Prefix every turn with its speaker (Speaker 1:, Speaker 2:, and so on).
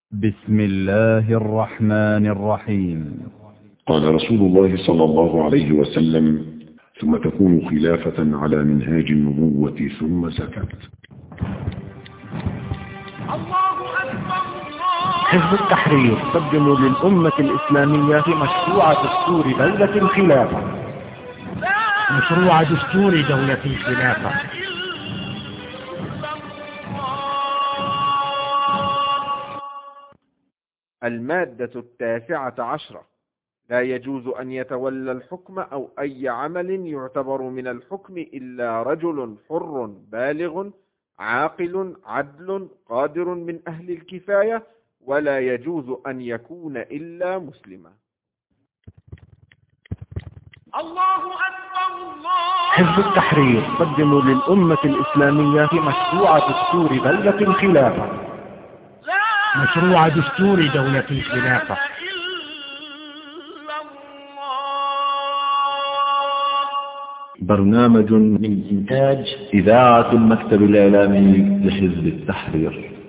Speaker 1: بسم الله الرحمن الرحيم.
Speaker 2: قال رسول الله صلى الله عليه وسلم: ثم تكون خلافة على منهاج النبوة ثم سكت.
Speaker 3: حزب التحرير قدم للأمة الإسلامية مشروع دستور دولة الخلافة. مشروع دستور دولة الخلافة
Speaker 4: المادة 19: لا يجوز أن يتولى الحكم أو أي عمل يعتبر من الحكم إلا رجل حر بالغ عاقل عدل قادر من أهل الكفاية، ولا يجوز أن يكون إلا مسلما.
Speaker 5: الله أكبر الله.
Speaker 3: حزب التحرير قدم للأمة الإسلامية مشروع دستور دولة الخلافة. مشروع دستور دولة الخلافة
Speaker 2: برنامج من إنتاج إذاعة المكتب الإعلامي لحزب التحرير.